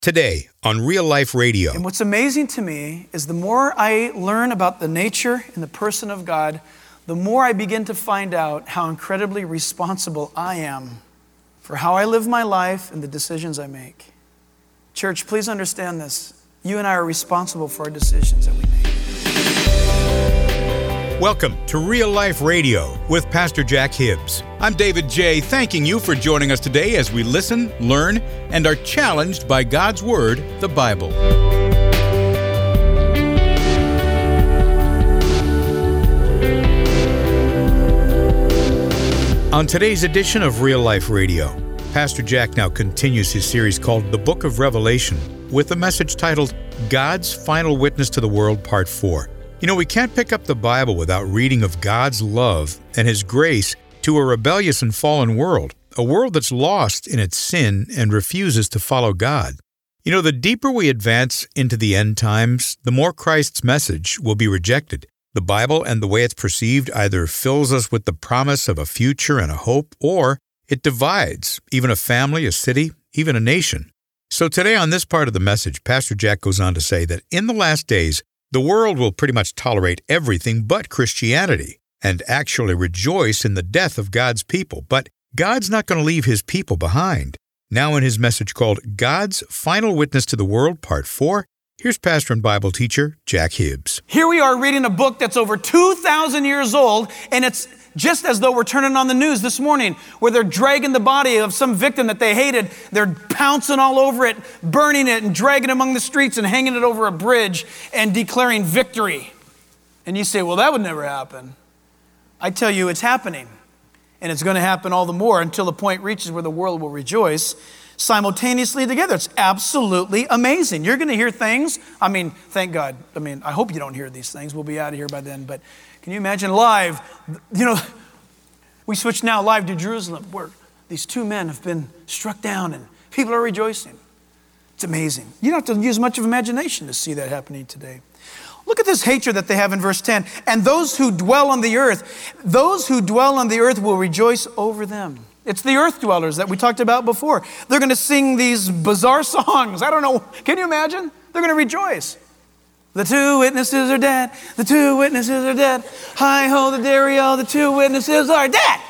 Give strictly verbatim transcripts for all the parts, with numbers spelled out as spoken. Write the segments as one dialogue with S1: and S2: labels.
S1: Today on Real Life Radio.
S2: And what's amazing to me is the more I learn about the nature and the person of God, the more I begin to find out how incredibly responsible I am for how I live my life and the decisions I make. Church, please understand this. You and I are responsible for our decisions that we make.
S1: Welcome to Real Life Radio with Pastor Jack Hibbs. I'm David J., thanking you for joining us today as we listen, learn, and are challenged by God's Word, the Bible. On today's edition of Real Life Radio, Pastor Jack now continues his series called The Book of Revelation with a message titled God's Final Witness to the World, Part four. You know, we can't pick up the Bible without reading of God's love and His grace to a rebellious and fallen world, a world that's lost in its sin and refuses to follow God. You know, the deeper we advance into the end times, the more Christ's message will be rejected. The Bible and the way it's perceived either fills us with the promise of a future and a hope, or it divides even a family, a city, even a nation. So today on this part of the message, Pastor Jack goes on to say that in the last days, the world will pretty much tolerate everything but Christianity and actually rejoice in the death of God's people. But God's not going to leave His people behind. Now in his message called God's Final Witness to the World, Part four, here's pastor and Bible teacher Jack Hibbs.
S2: Here we are reading a book that's over two thousand years old, and it's just as though we're turning on the news this morning where they're dragging the body of some victim that they hated. They're pouncing all over it, burning it, and dragging it among the streets and hanging it over a bridge and declaring victory. And you say, well, that would never happen. I tell you, it's happening. And it's going to happen all the more until the point reaches where the world will rejoice simultaneously together. It's absolutely amazing. You're going to hear things. I mean, thank God. I mean, I hope you don't hear these things. We'll be out of here by then. But can you imagine live? You know, we switch now live to Jerusalem where these two men have been struck down and people are rejoicing. It's amazing. You don't have to use much of imagination to see that happening today. Look at this hatred that they have in verse ten. And those who dwell on the earth, those who dwell on the earth will rejoice over them. It's the earth dwellers that we talked about before. They're going to sing these bizarre songs. I don't know. Can you imagine? They're going to rejoice. The two witnesses are dead. The two witnesses are dead. Hi-ho, the dairy-o, the two witnesses are dead.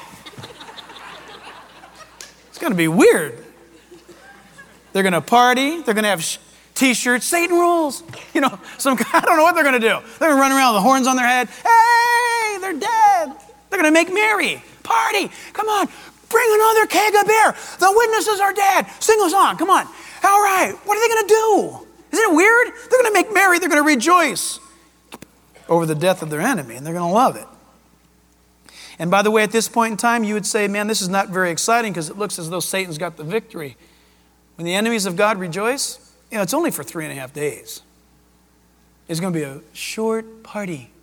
S2: It's going to be weird. They're going to party. They're going to have sh- T-shirts. Satan rules. You know, some I don't know what they're going to do. They're going to run around with the horns on their head. Hey, they're dead. They're going to make merry. Party. Come on. Bring another keg of beer. The witnesses are dead. Sing a song. Come on. All right. What are they going to do? Isn't it weird? They're going to make merry. They're going to rejoice over the death of their enemy, and they're going to love it. And by the way, at this point in time, you would say, man, this is not very exciting because it looks as though Satan's got the victory. When the enemies of God rejoice, you know, it's only for three and a half days. It's going to be a short party.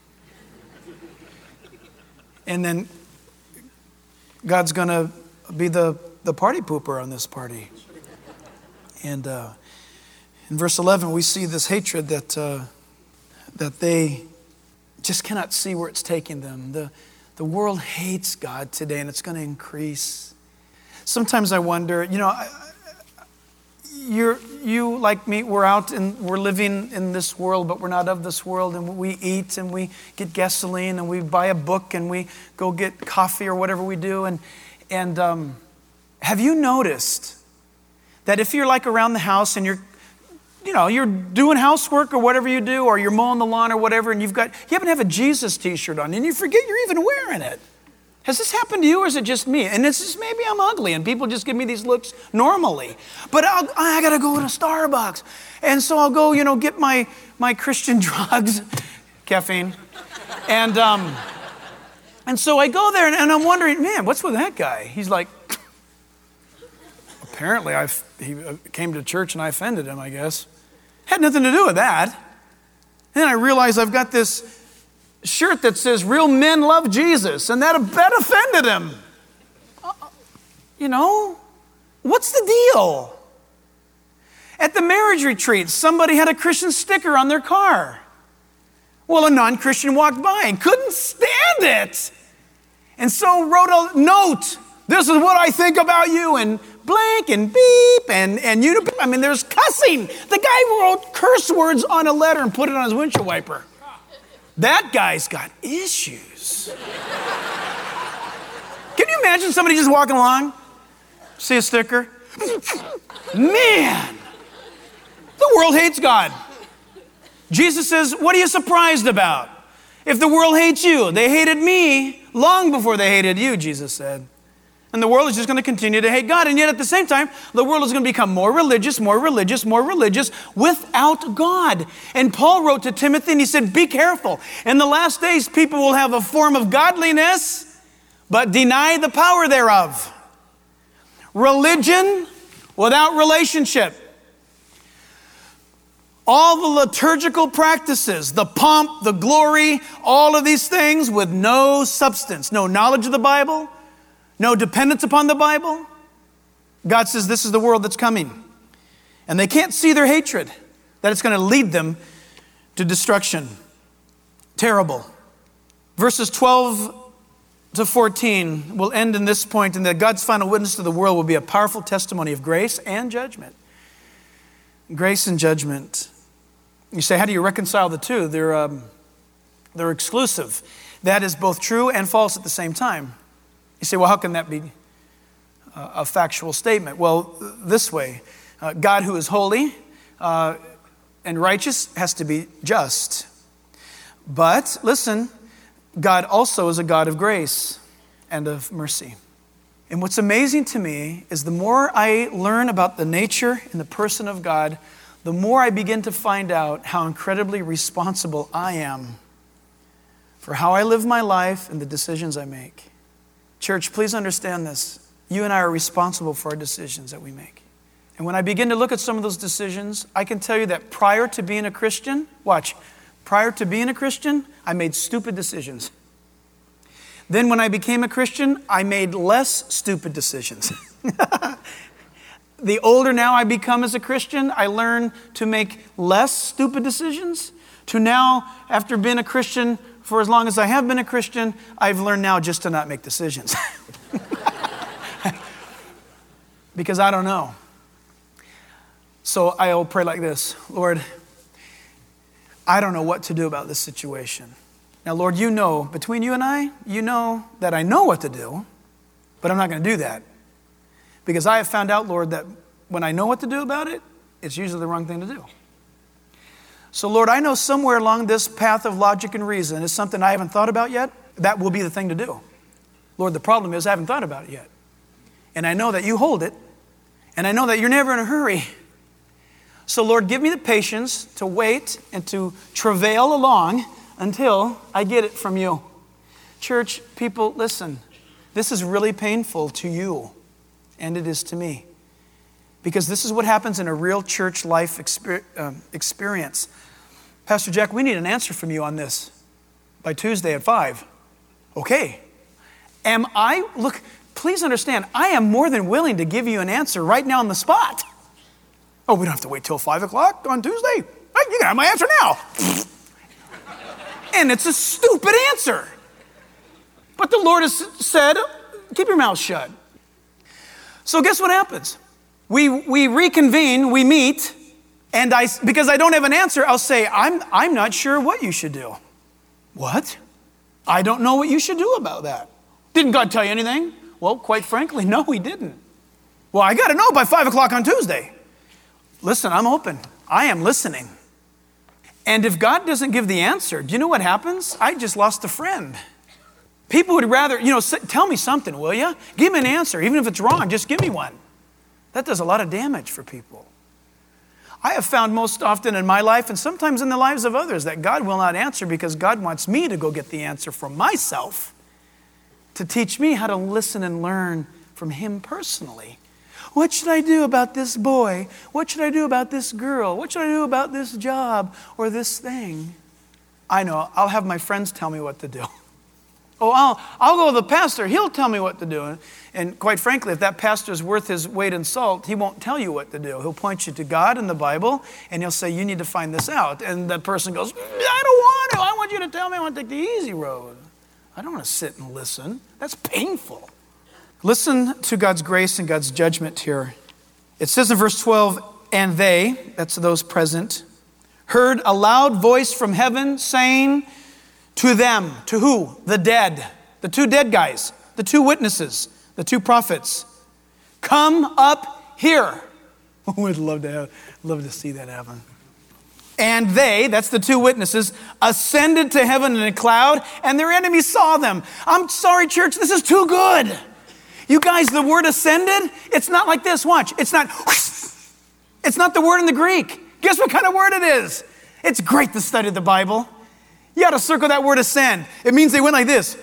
S2: And then God's going to be the, the party pooper on this party. And uh, in verse eleven, we see this hatred that uh, that they just cannot see where it's taking them. The, the world hates God today, and it's going to increase. Sometimes I wonder, you know, I, you're, you like me, we're out and we're living in this world, but we're not of this world, and we eat and we get gasoline and we buy a book and we go get coffee or whatever we do. And, and um, have you noticed that if you're like around the house and you're You know, you're doing housework or whatever you do, or you're mowing the lawn or whatever, and you've got, you happen to have a Jesus t-shirt on, and you forget you're even wearing it. Has this happened to you, or is it just me? And it's just maybe I'm ugly, and people just give me these looks normally. But I'll, I got to go to Starbucks, and so I'll go, you know, get my my Christian drugs, caffeine, and um, and so I go there, and, and I'm wondering, man, what's with that guy? He's like, apparently I he came to church and I offended him, I guess. Had nothing to do with that. Then I realized I've got this shirt that says, real men love Jesus, and that, that offended him. Uh, you know, what's the deal? At the marriage retreat, somebody had a Christian sticker on their car. Well, a non-Christian walked by and couldn't stand it. And so wrote a note, this is what I think about you, and blank and beep and, and you, I mean, there's cussing. The guy wrote curse words on a letter and put it on his windshield wiper. That guy's got issues. Can you imagine somebody just walking along, see a sticker? Man, the world hates God. Jesus says, what are you surprised about? If the world hates you, they hated me long before they hated you, Jesus said. And the world is just going to continue to hate God. And yet at the same time, the world is going to become more religious, more religious, more religious without God. And Paul wrote to Timothy and he said, be careful. In the last days, people will have a form of godliness, but deny the power thereof. Religion without relationship. All the liturgical practices, the pomp, the glory, all of these things with no substance, no knowledge of the Bible, no dependence upon the Bible. God says this is the world that's coming. And they can't see their hatred, that it's going to lead them to destruction. Terrible. Verses twelve to fourteen will end in this point, and that God's final witness to the world will be a powerful testimony of grace and judgment. Grace and judgment. You say, how do you reconcile the two? They're, um, they're exclusive. That is both true and false at the same time. You say, well, how can that be a factual statement? Well, this way. Uh, God who is holy uh, and righteous has to be just. But, listen, God also is a God of grace and of mercy. And what's amazing to me is the more I learn about the nature and the person of God, the more I begin to find out how incredibly responsible I am for how I live my life and the decisions I make. Church, please understand this. You and I are responsible for our decisions that we make. And when I begin to look at some of those decisions, I can tell you that prior to being a Christian, watch, prior to being a Christian, I made stupid decisions. Then when I became a Christian, I made less stupid decisions. The older now I become as a Christian, I learn to make less stupid decisions. To now, after being a Christian for as long as I have been a Christian, I've learned now just to not make decisions. Because I don't know. So I'll pray like this. Lord, I don't know what to do about this situation. Now, Lord, you know, between you and I, you know that I know what to do, but I'm not going to do that. Because I have found out, Lord, that when I know what to do about it, it's usually the wrong thing to do. So, Lord, I know somewhere along this path of logic and reason is something I haven't thought about yet. That will be the thing to do. Lord, the problem is I haven't thought about it yet. And I know that you hold it. And I know that you're never in a hurry. So, Lord, give me the patience to wait and to travail along until I get it from you. Church, people, listen. This is really painful to you. And it is to me. Because this is what happens in a real church life exper- um, experience. Pastor Jack, we need an answer from you on this by Tuesday at five. Okay. Am I, look, please understand, I am more than willing to give you an answer right now on the spot. Oh, we don't have to wait till five o'clock on Tuesday. Right, you can have my answer now. And it's a stupid answer. But the Lord has said, keep your mouth shut. So guess what happens? We we reconvene, we meet, and I because I don't have an answer, I'll say, I'm I'm not sure what you should do. What? I don't know what you should do about that. Didn't God tell you anything? Well, quite frankly, no, he didn't. Well, I got to know by five o'clock on Tuesday. Listen, I'm open. I am listening. And if God doesn't give the answer, do you know what happens? I just lost a friend. People would rather, you know, tell me something, will you? Give me an answer. Even if it's wrong, just give me one. That does a lot of damage for people. I have found most often in my life and sometimes in the lives of others that God will not answer because God wants me to go get the answer from myself to teach me how to listen and learn from Him personally. What should I do about this boy? What should I do about this girl? What should I do about this job or this thing? I know, I'll have my friends tell me what to do. Oh, I'll, I'll go to the pastor. He'll tell me what to do. And quite frankly, if that pastor's worth his weight in salt, he won't tell you what to do. He'll point you to God and the Bible, and he'll say, you need to find this out. And the person goes, I don't want to. I want you to tell me I want to take the easy road. I don't want to sit and listen. That's painful. Listen to God's grace and God's judgment here. It says in verse twelve, and they, that's those present, heard a loud voice from heaven saying to them, to who? The dead, the two dead guys, the two witnesses, the two prophets. Come up here. I would love to have, love to see that happen. And they, that's the two witnesses, ascended to heaven in a cloud, and their enemies saw them. I'm sorry, church, this is too good. You guys, the word ascended, it's not like this. Watch. It's not, it's not the word in the Greek. Guess what kind of word it is? It's great to study the Bible. You got to circle that word ascend. It means they went like this.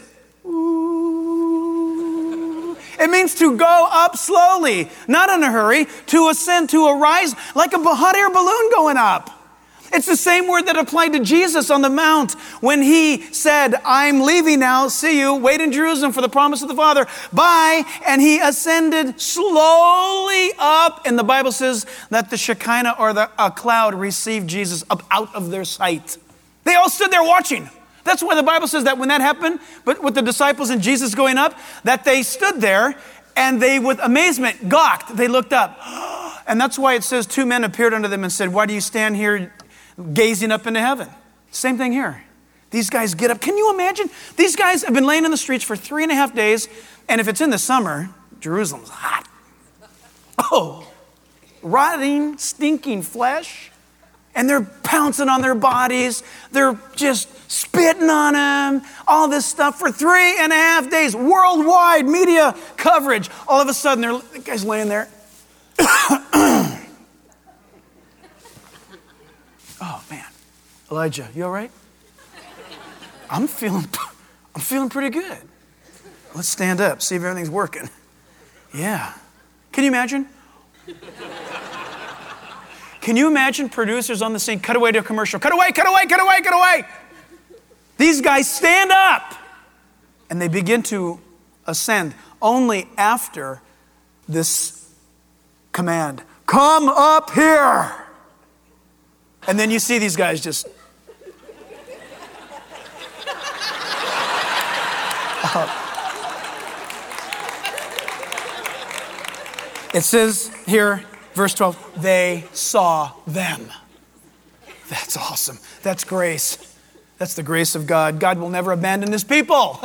S2: It means to go up slowly, not in a hurry, to ascend, to arise like a hot air balloon going up. It's the same word that applied to Jesus on the Mount when he said, I'm leaving now, see you, wait in Jerusalem for the promise of the Father, bye. And he ascended slowly up. And the Bible says that the Shekinah or the a cloud received Jesus up out of their sight. They all stood there watching. That's why the Bible says that when that happened, but with the disciples and Jesus going up, that they stood there and they, with amazement, gawked. They looked up. And that's why it says two men appeared unto them and said, why do you stand here gazing up into heaven? Same thing here. These guys get up. Can you imagine? These guys have been laying in the streets for three and a half days. And if it's in the summer, Jerusalem's hot. Oh, rotting, stinking flesh. And they're pouncing on their bodies. They're just spitting on them. All this stuff for three and a half days. Worldwide media coverage. All of a sudden, they're, the guy's laying there. Oh, man. Elijah, you all right? I'm feeling, I'm feeling pretty good. Let's stand up, see if everything's working. Yeah. Can you imagine? Can you imagine producers on the scene? Cut away to a commercial. Cut away, cut away, cut away, cut away. These guys stand up and they begin to ascend only after this command. Come up here. And then you see these guys just. Uh, it says here, verse twelve, they saw them. That's awesome. That's grace. That's the grace of God. God will never abandon his people.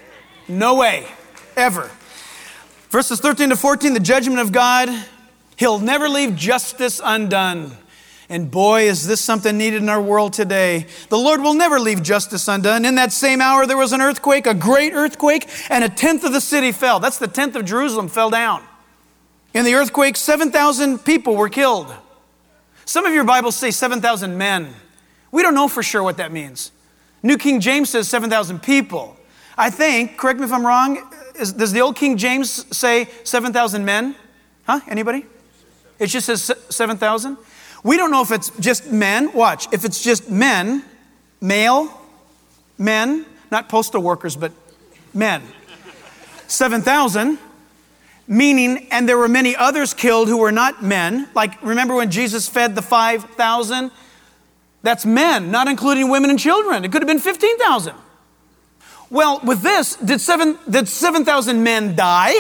S2: No way, ever. Verses thirteen to fourteen, the judgment of God. He'll never leave justice undone. And boy, is this something needed in our world today. The Lord will never leave justice undone. In that same hour, there was an earthquake, a great earthquake, and a tenth of the city fell. That's the tenth of Jerusalem fell down. In the earthquake, seven thousand people were killed. Some of your Bibles say seven thousand men. We don't know for sure what that means. New King James says seven thousand people. I think, correct me if I'm wrong, is, does the old King James say seven thousand men? Huh? Anybody? It just says seven thousand? We don't know if it's just men. Watch. If it's just men, male, men, not postal workers, but men. seven thousand, meaning, and there were many others killed who were not men. Like, remember when Jesus fed the five thousand? That's men, not including women and children. It could have been fifteen thousand. Well, with this, did seven did seven thousand men die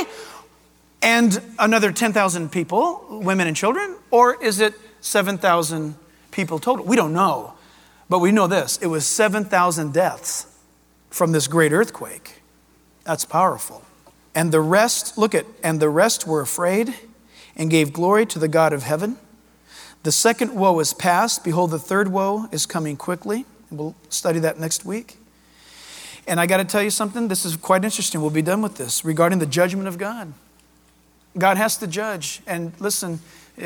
S2: and another ten thousand people, women and children? Or is it seven thousand people total? We don't know. But we know this. It was seven thousand deaths from this great earthquake. That's powerful. And the rest, look at, and the rest were afraid and gave glory to the God of heaven. The second woe is past. Behold, the third woe is coming quickly. We'll study that next week. And I got to tell you something. This is quite interesting. We'll be done with this regarding the judgment of God. God has to judge. And listen,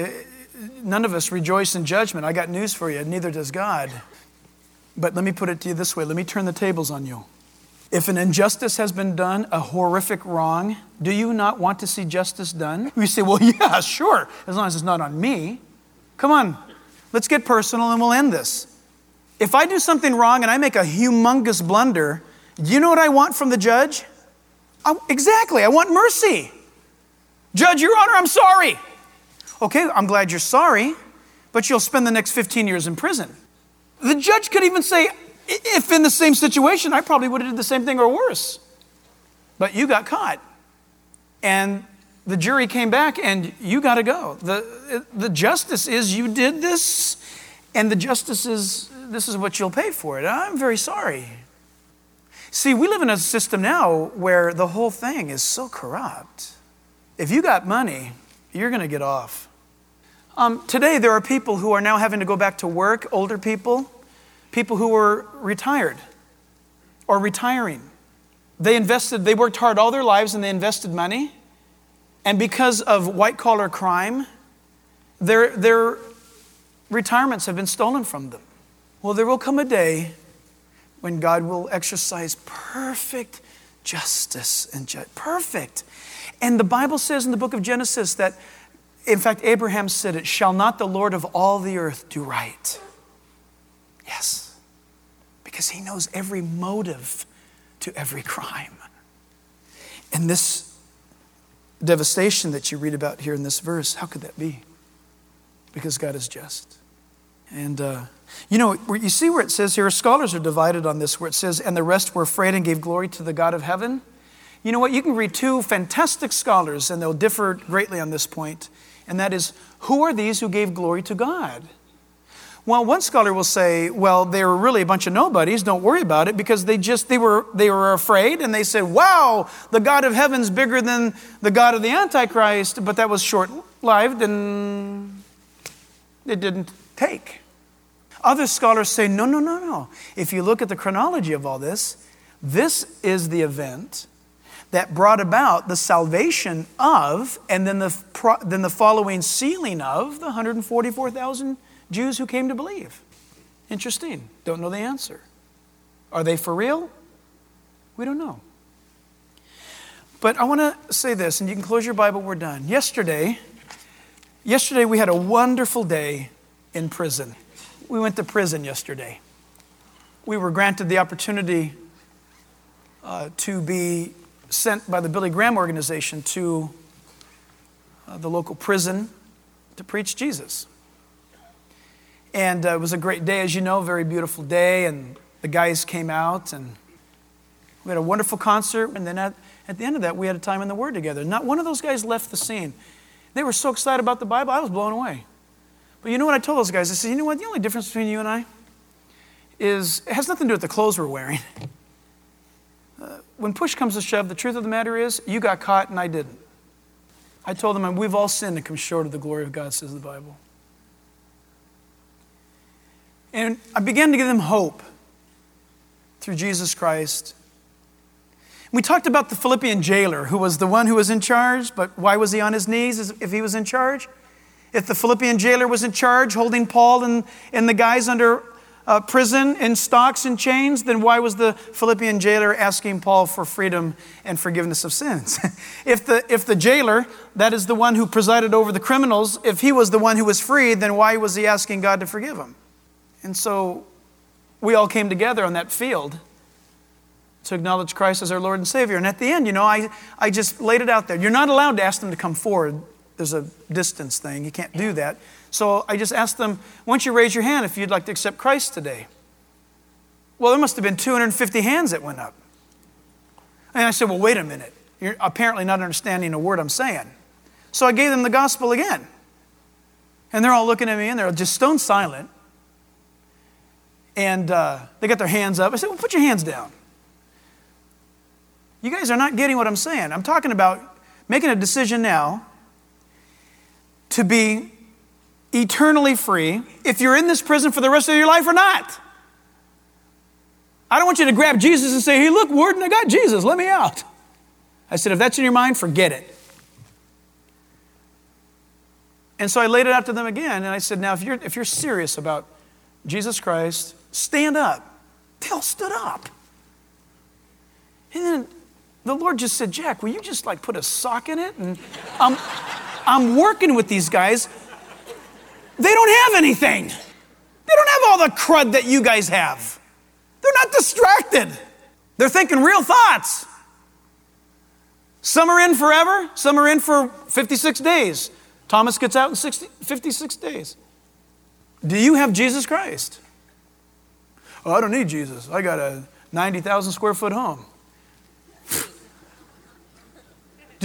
S2: none of us rejoice in judgment. I got news for you. Neither does God. But let me put it to you this way. Let me turn the tables on you. If an injustice has been done, a horrific wrong, do you not want to see justice done? You say, well, yeah, sure, as long as it's not on me. Come on, let's get personal and we'll end this. If I do something wrong and I make a humongous blunder, do you know what I want from the judge? I, exactly, I want mercy. Judge, Your Honor, I'm sorry. Okay, I'm glad you're sorry, but you'll spend the next fifteen years in prison. The judge could even say, if in the same situation, I probably would have did the same thing or worse. But you got caught. And the jury came back and you got to go. The, the justice is you did this, and the justice is this is what you'll pay for it. I'm very sorry. See, we live in a system now where the whole thing is so corrupt. If you got money, you're going to get off. Um, today, there are people who are now having to go back to work, older people, people who were retired or retiring. They invested, they worked hard all their lives and they invested money. And because of white-collar crime, their, their retirements have been stolen from them. Well, there will come a day when God will exercise perfect justice and ju- perfect. And the Bible says in the book of Genesis that, in fact, Abraham said it, shall not the Lord of all the earth do right? Yes, because he knows every motive to every crime. And this devastation that you read about here in this verse, how could that be? Because God is just. And, uh, you know, you see where it says here, scholars are divided on this, where it says, and the rest were afraid and gave glory to the God of heaven. You know what? You can read two fantastic scholars, and they'll differ greatly on this point. And that is, who are these who gave glory to God? Well, one scholar will say, well, they were really a bunch of nobodies. Don't worry about it, because they just, they were, they were afraid, and they said, wow, the God of heaven's bigger than the God of the Antichrist. But that was short-lived, and it didn't take. Other scholars say, no, no, no, no. If you look at the chronology of all this, this is the event that brought about the salvation of, and then the, then the following sealing of the one hundred forty-four thousand Jews who came to believe. Interesting. Don't know the answer. Are they for real? We don't know. But I want to say this, and you can close your Bible, we're done. Yesterday, yesterday we had a wonderful day in prison. We went to prison yesterday. We were granted the opportunity uh, to be sent by the Billy Graham organization to uh, the local prison to preach Jesus. And uh, it was a great day, as you know, very beautiful day, and the guys came out, and we had a wonderful concert, and then at, at the end of that, we had a time in the Word together. Not one of those guys left the scene. They were so excited about the Bible, I was blown away. But you know what I told those guys? I said, you know what, the only difference between you and I is, it has nothing to do with the clothes we're wearing. Uh, when push comes to shove, the truth of the matter is, you got caught and I didn't. I told them, we've all sinned and come short of the glory of God, says the Bible. And I began to give them hope through Jesus Christ. We talked about the Philippian jailer, who was the one who was in charge, but why was he on his knees if he was in charge? If the Philippian jailer was in charge, holding Paul and, and the guys under uh, prison in stocks and chains, then why was the Philippian jailer asking Paul for freedom and forgiveness of sins? if the if the jailer, that is the one who presided over the criminals, if he was the one who was freed, then why was he asking God to forgive him? And so we all came together on that field to acknowledge Christ as our Lord and Savior. And at the end, you know, I, I just laid it out there. You're not allowed to ask them to come forward. There's a distance thing. You can't do that. So I just asked them, why don't you raise your hand if you'd like to accept Christ today? Well, there must have been two hundred fifty hands that went up. And I said, well, wait a minute. You're apparently not understanding a word I'm saying. So I gave them the gospel again. And they're all looking at me and they're just stone silent. And uh, they got their hands up. I said, well, put your hands down. You guys are not getting what I'm saying. I'm talking about making a decision now to be eternally free if you're in this prison for the rest of your life or not. I don't want you to grab Jesus and say, hey, look, Warden, I got Jesus. Let me out. I said, if that's in your mind, forget it. And so I laid it out to them again. And I said, now, if you're, if you're serious about Jesus Christ, stand up. They all stood up. And then the Lord just said, Jack, will you just like put a sock in it? And I'm, I'm working with these guys. They don't have anything. They don't have all the crud that you guys have. They're not distracted. They're thinking real thoughts. Some are in forever. Some are in for fifty-six days. Thomas gets out in sixty, fifty-six days. Do you have Jesus Christ? Oh, I don't need Jesus. I got a ninety thousand square foot home. Do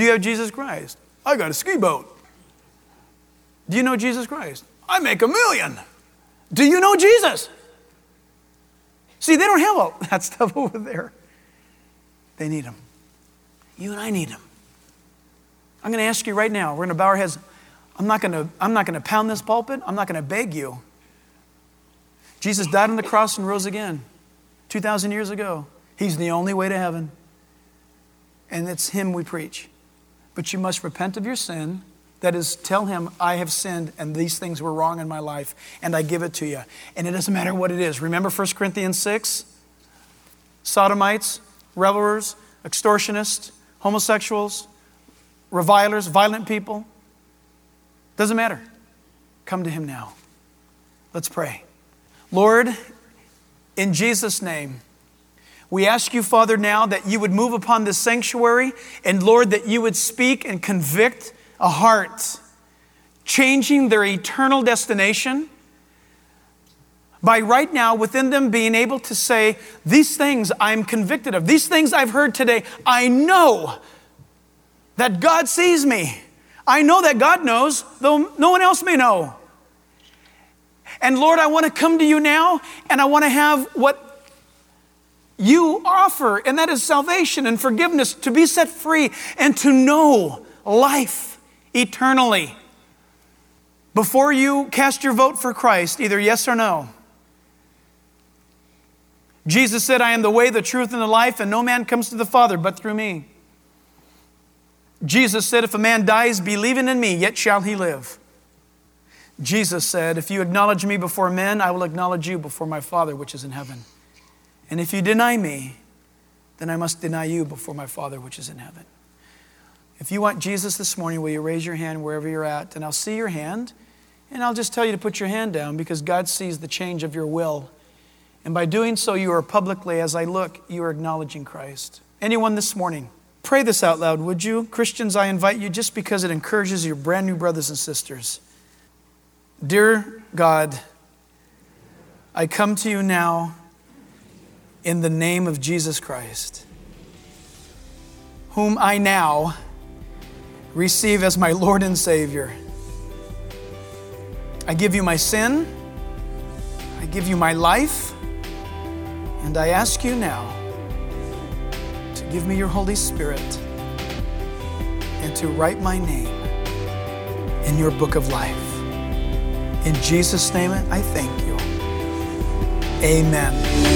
S2: Do you have Jesus Christ? I got a ski boat. Do you know Jesus Christ? I make a million. Do you know Jesus? See, they don't have all that stuff over there. They need him. You and I need him. I'm going to ask you right now. We're going to bow our heads. I'm not going to, I'm not going to pound this pulpit. I'm not going to beg you. Jesus died on the cross and rose again two thousand years ago. He's the only way to heaven. And it's him we preach. But you must repent of your sin. That is, tell him, I have sinned and these things were wrong in my life and I give it to you. And it doesn't matter what it is. Remember First Corinthians six? Sodomites, revelers, extortionists, homosexuals, revilers, violent people. Doesn't matter. Come to him now. Let's pray. Lord, in Jesus' name, we ask you, Father, now that you would move upon this sanctuary and, Lord, that you would speak and convict a heart, changing their eternal destination by right now within them being able to say, these things I'm convicted of. These things I've heard today, I know that God sees me. I know that God knows, though no one else may know. And Lord, I want to come to you now, and I want to have what you offer, and that is salvation and forgiveness, to be set free and to know life eternally. Before you cast your vote for Christ, either yes or no. Jesus said, I am the way, the truth, and the life, and no man comes to the Father but through me. Jesus said, if a man dies believing in me, yet shall he live. Jesus said, if you acknowledge me before men, I will acknowledge you before my Father which is in heaven. And if you deny me, then I must deny you before my Father which is in heaven. If you want Jesus this morning, will you raise your hand wherever you're at? And I'll see your hand, and I'll just tell you to put your hand down because God sees the change of your will. And by doing so, you are publicly, as I look, you are acknowledging Christ. Anyone this morning, pray this out loud, would you? Christians, I invite you just because it encourages your brand new brothers and sisters. Dear God, I come to you now in the name of Jesus Christ, whom I now receive as my Lord and Savior. I give you my sin. I give you my life. And I ask you now to give me your Holy Spirit and to write my name in your book of life. In Jesus' name, I thank you. Amen.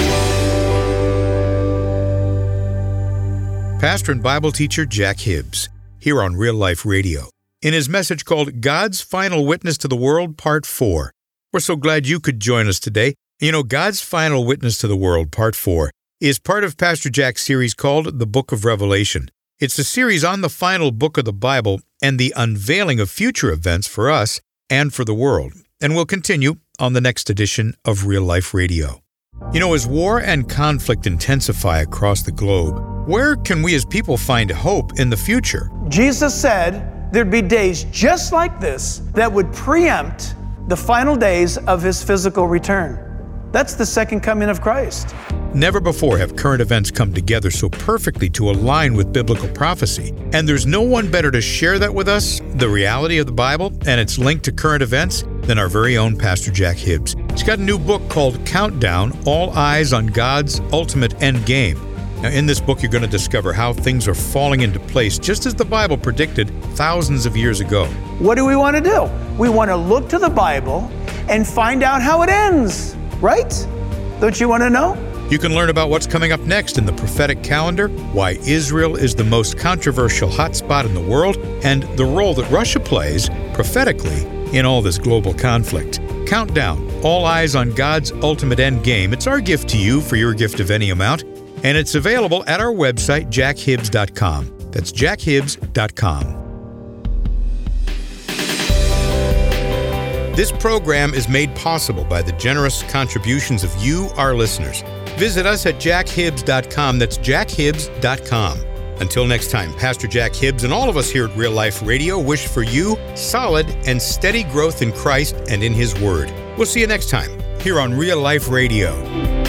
S1: Pastor and Bible teacher Jack Hibbs, here on Real Life Radio, in his message called God's Final Witness to the World, Part four. We're so glad you could join us today. You know, God's Final Witness to the World, Part four, is part of Pastor Jack's series called The Book of Revelation. It's a series on the final book of the Bible and the unveiling of future events for us and for the world. And we'll continue on the next edition of Real Life Radio. You know, as war and conflict intensify across the globe, where can we as people find hope in the future?
S2: Jesus said there'd be days just like this that would preempt the final days of his physical return. That's the second coming of Christ.
S1: Never before have current events come together so perfectly to align with biblical prophecy. And there's no one better to share that with us, the reality of the Bible and its link to current events, than our very own Pastor Jack Hibbs. He's got a new book called Countdown, All Eyes on God's Ultimate End Game. Now, in this book, you're going to discover how things are falling into place, just as the Bible predicted thousands of years ago.
S2: What do we want to do? We want to look to the Bible and find out how it ends, right? Don't you want to know?
S1: You can learn about what's coming up next in the prophetic calendar, why Israel is the most controversial hotspot in the world, and the role that Russia plays prophetically in all this global conflict. Countdown, All Eyes on God's Ultimate End Game. It's our gift to you for your gift of any amount, and it's available at our website, jack hibbs dot com. That's jack hibbs dot com. This program is made possible by the generous contributions of you, our listeners. Visit us at jack hibbs dot com. That's jack hibbs dot com. Until next time, Pastor Jack Hibbs and all of us here at Real Life Radio wish for you solid and steady growth in Christ and in His Word. We'll see you next time here on Real Life Radio.